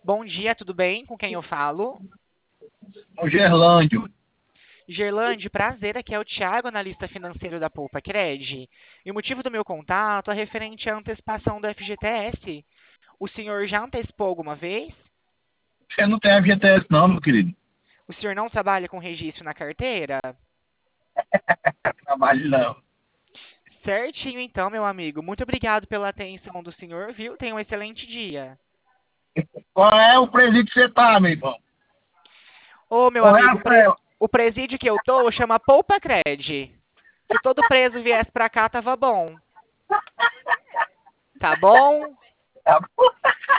Bom dia, tudo bem? Com quem eu falo? O Gerlândio. Gerlande, prazer, aqui é o Thiago, analista financeiro da Poupa Cred. E o motivo do meu contato é referente à antecipação do FGTS. O senhor já antecipou alguma vez? Você não tem FGTS não, meu querido. O senhor não trabalha com registro na carteira? Trabalho não. Certinho então, meu amigo. Muito obrigado pela atenção do senhor, viu? Tenha um excelente dia. Qual é o presídio que você tá, meu irmão? Ô, meu Ô, amigo, Rafael, o presídio que eu tô chama Poupa Cred. Se todo preso viesse pra cá, tava bom. Tá bom? tá bom?